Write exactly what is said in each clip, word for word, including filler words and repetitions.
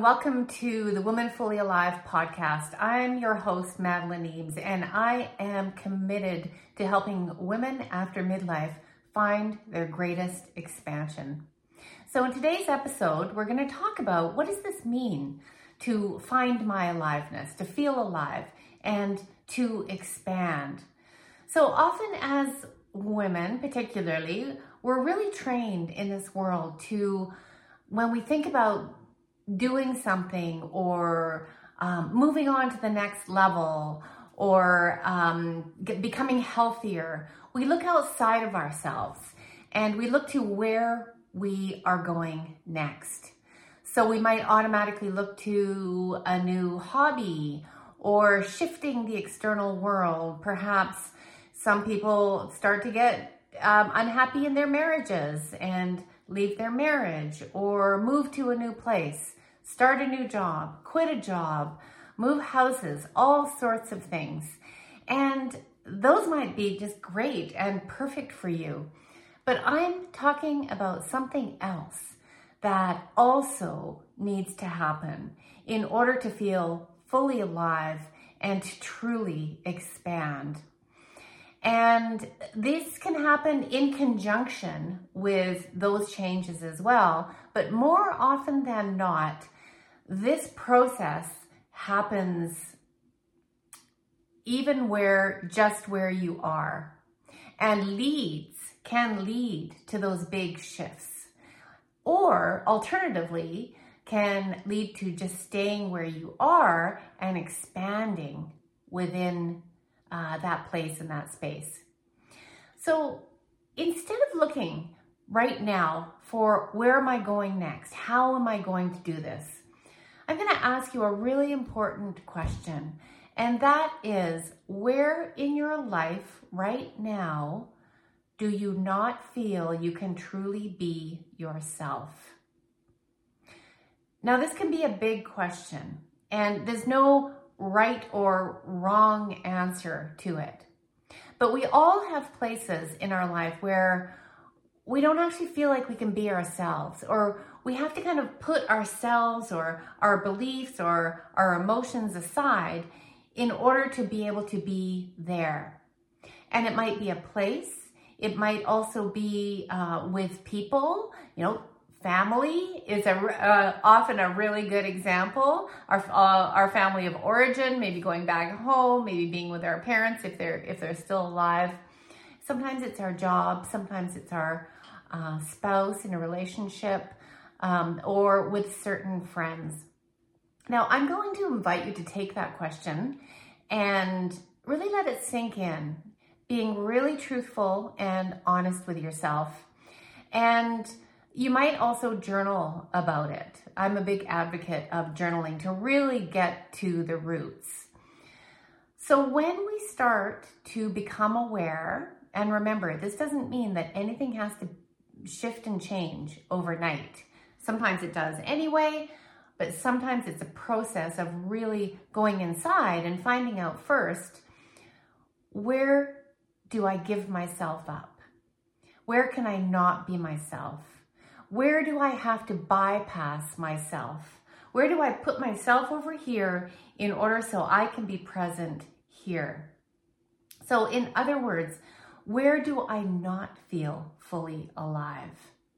welcome to the Woman Fully Alive podcast. I'm your host, Madeline Eames, and I am committed to helping women after midlife find their greatest expansion. So in today's episode, we're going to talk about what does this mean to find my aliveness, to feel alive, and to expand. So often as women, particularly, we're really trained in this world to, when we think about doing something or um, moving on to the next level or um, get, becoming healthier, we look outside of ourselves and we look to where we are going next. So we might automatically look to a new hobby or shifting the external world. Perhaps some people start to get um, unhappy in their marriages and leave their marriage or move to a new place, start a new job, quit a job, move houses, all sorts of things. And those might be just great and perfect for you. But I'm talking about something else that also needs to happen in order to feel fully alive and to truly expand. And this can happen in conjunction with those changes as well. But more often than not, this process happens even where, just where you are, and leads, can lead to those big shifts. Or alternatively, can lead to just staying where you are and expanding within uh, that place and that space. So instead of looking right now for where am I going next, how am I going to do this, I'm going to ask you a really important question. And that is, where in your life right now do you not feel you can truly be yourself? Now, this can be a big question, and there's no right or wrong answer to it. But we all have places in our life where we don't actually feel like we can be ourselves, or we have to kind of put ourselves or our beliefs or our emotions aside in order to be able to be there. And it might be a place. It might also be uh, with people. You know, family is a, uh, often a really good example. Our uh, our family of origin, maybe going back home, maybe being with our parents if they're if they're still alive. Sometimes it's our job. Sometimes it's our uh, spouse in a relationship, um, or with certain friends. Now, I'm going to invite you to take that question and really let it sink in, being really truthful and honest with yourself. And you might also journal about it. I'm a big advocate of journaling to really get to the roots. So when we start to become aware, and remember, this doesn't mean that anything has to shift and change overnight. Sometimes it does anyway, but sometimes it's a process of really going inside and finding out first, where do I give myself up? Where can I not be myself? Where do I have to bypass myself? Where do I put myself over here in order so I can be present here? So in other words, where do I not feel fully alive?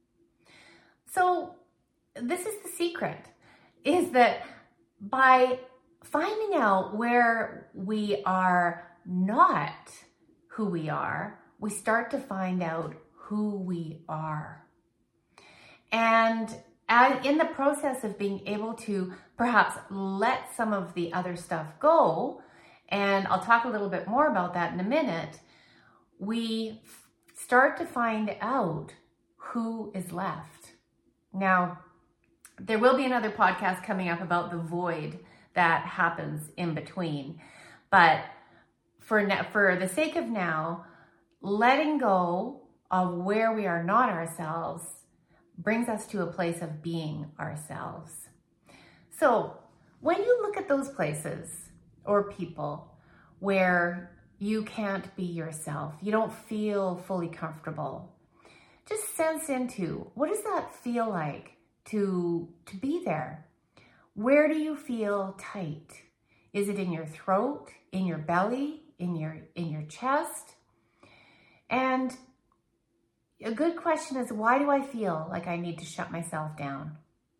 So this is the secret, is that by finding out where we are not who we are, we start to find out who we are. And as in the process of being able to perhaps let some of the other stuff go, and I'll talk a little bit more about that in a minute, we start to find out who is left. Now, there will be another podcast coming up about the void that happens in between. But for now, for the sake of now, letting go of where we are not ourselves brings us to a place of being ourselves. So when you look at those places or people where you can't be yourself, you don't feel fully comfortable, just sense into, what does that feel like to, to be there? Where do you feel tight? Is it in your throat, in your belly, in your, in your chest? And a good question is, why do I feel like I need to shut myself down?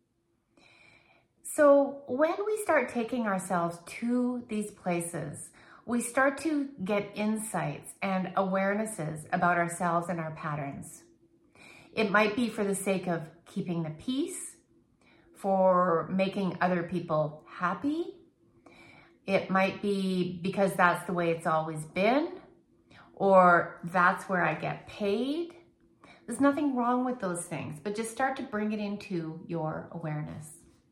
So when we start taking ourselves to these places, we start to get insights and awarenesses about ourselves and our patterns. It might be for the sake of keeping the peace, for making other people happy. It might be because that's the way it's always been, or that's where I get paid. There's nothing wrong with those things, but just start to bring it into your awareness.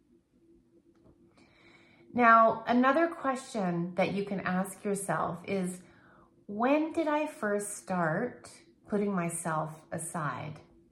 Now, another question that you can ask yourself is, when did I first start putting myself aside?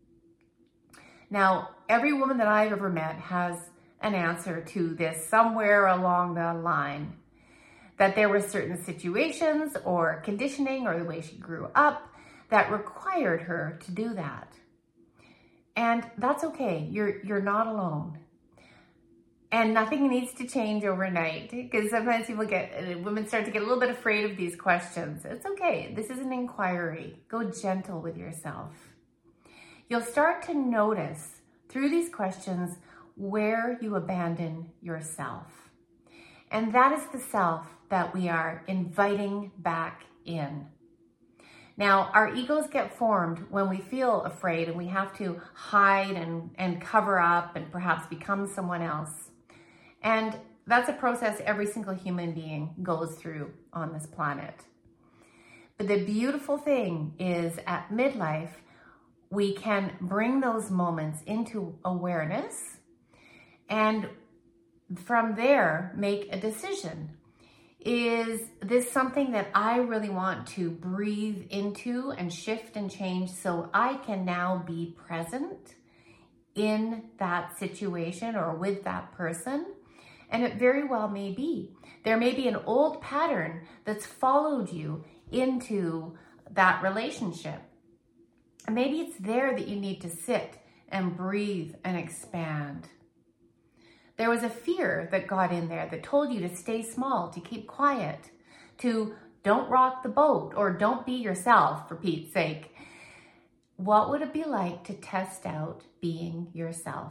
Now, every woman that I've ever met has an answer to this somewhere along the line, that there were certain situations or conditioning or the way she grew up that required her to do that. And that's okay. You're, you're not alone. And nothing needs to change overnight, because sometimes people get, women start to get a little bit afraid of these questions. It's okay. This is an inquiry. Go gentle with yourself. You'll start to notice through these questions where you abandon yourself. And that is the self that we are inviting back in. Now, our egos get formed when we feel afraid and we have to hide and, and cover up and perhaps become someone else. And that's a process every single human being goes through on this planet. But the beautiful thing is, at midlife, we can bring those moments into awareness and from there make a decision. Is this something that I really want to breathe into and shift and change so I can now be present in that situation or with that person? And it very well may be. There may be an old pattern that's followed you into that relationship. And maybe it's there that you need to sit and breathe and expand. There was a fear that got in there that told you to stay small, to keep quiet, to don't rock the boat, or don't be yourself, for Pete's sake. What would it be like to test out being yourself?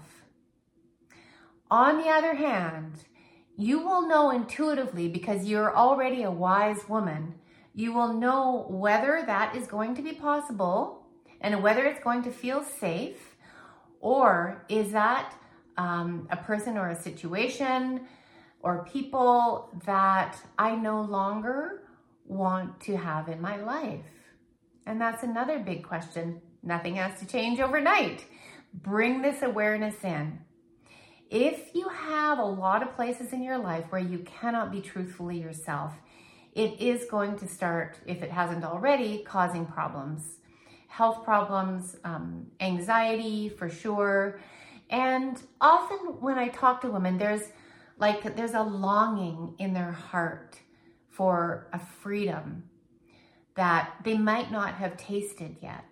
On the other hand, you will know intuitively, because you're already a wise woman, you will know whether that is going to be possible and whether it's going to feel safe, or is that um, a person or a situation or people that I no longer want to have in my life. And that's another big question. Nothing has to change overnight. Bring this awareness in. If you have a lot of places in your life where you cannot be truthfully yourself, it is going to start, if it hasn't already, causing problems. Health problems, um, anxiety for sure. And often when I talk to women, there's like, there's a longing in their heart for a freedom that they might not have tasted yet.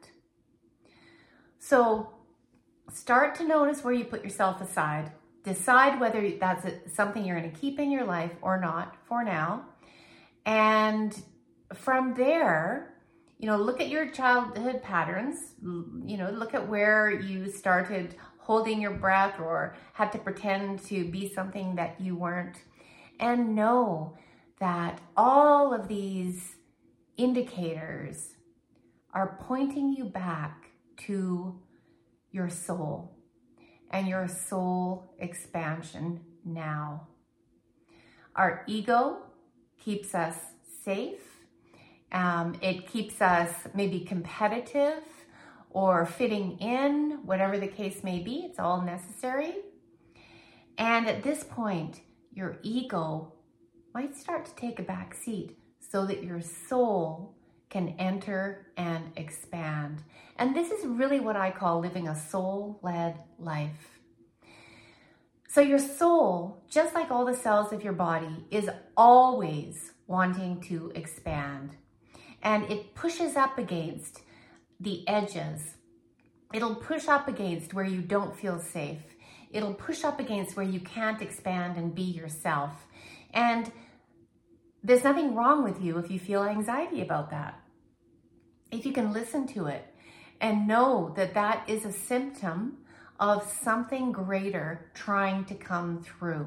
So start to notice where you put yourself aside. Decide whether that's something you're going to keep in your life or not for now. And from there, you know, look at your childhood patterns, you know, look at where you started holding your breath or had to pretend to be something that you weren't. And know that all of these indicators are pointing you back to your soul and your soul expansion now. Our ego keeps us safe. Um, it keeps us maybe competitive or fitting in, whatever the case may be. It's all necessary. And at this point, your ego might start to take a back seat so that your soul can enter and expand. And this is really what I call living a soul-led life. So your soul, just like all the cells of your body, is always wanting to expand. And it pushes up against the edges. It'll push up against where you don't feel safe. it'll push up against where you can't expand and be yourself. And there's nothing wrong with you if you feel anxiety about that. If you can listen to it and know that that is a symptom of something greater trying to come through.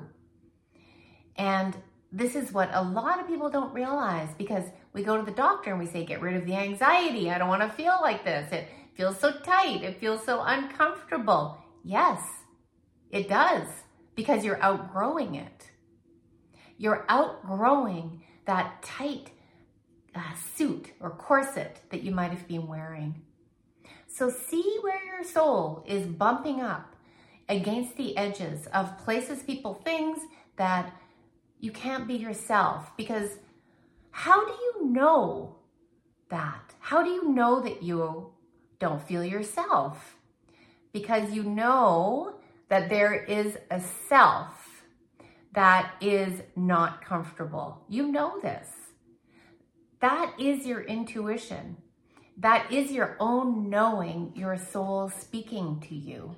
And this is what a lot of people don't realize, because we go to the doctor and we say, get rid of the anxiety. I don't want to feel like this. It feels so tight. It feels so uncomfortable. Yes, it does, because you're outgrowing it. You're outgrowing that tight uh, suit or corset that you might have been wearing. So see where your soul is bumping up against the edges of places, people, things that you can't be yourself. Because how do you know that? How do you know that you don't feel yourself? Because you know that there is a self that is not comfortable. You know this. That is your intuition. That is your own knowing, your soul speaking to you.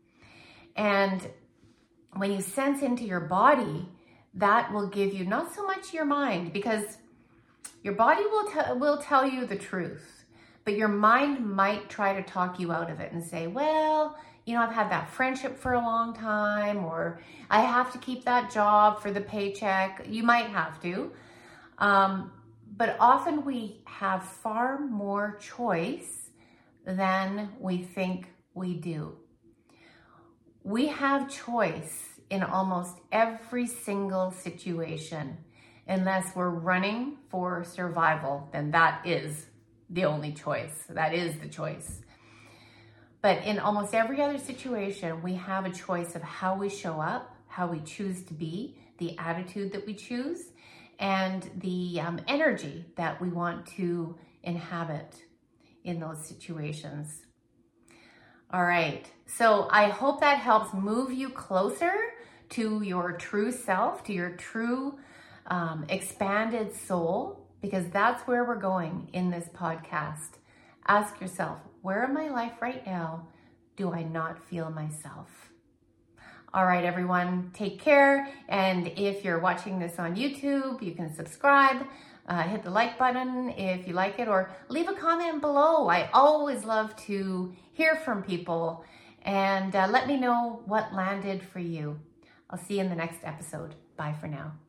And when you sense into your body, that will give you not so much your mind, because your body will, t- will tell you the truth, but your mind might try to talk you out of it and say, well, you know, I've had that friendship for a long time, or I have to keep that job for the paycheck. You might have to. Um, but often we have far more choice than we think we do. We have choice in almost every single situation, unless we're running for survival, then that is the only choice. That is the choice. But in almost every other situation, we have a choice of how we show up, how we choose to be, the attitude that we choose, and the um, energy that we want to inhabit in those situations. All right, so I hope that helps move you closer to your true self, to your true um, expanded soul, because that's where we're going in this podcast. Ask yourself, where in my life right now do I not feel myself? All right, everyone, take care. And if you're watching this on YouTube, you can subscribe, uh, hit the like button if you like it, or leave a comment below. I always love to hear from people, and uh, let me know what landed for you. I'll see you in the next episode. Bye for now.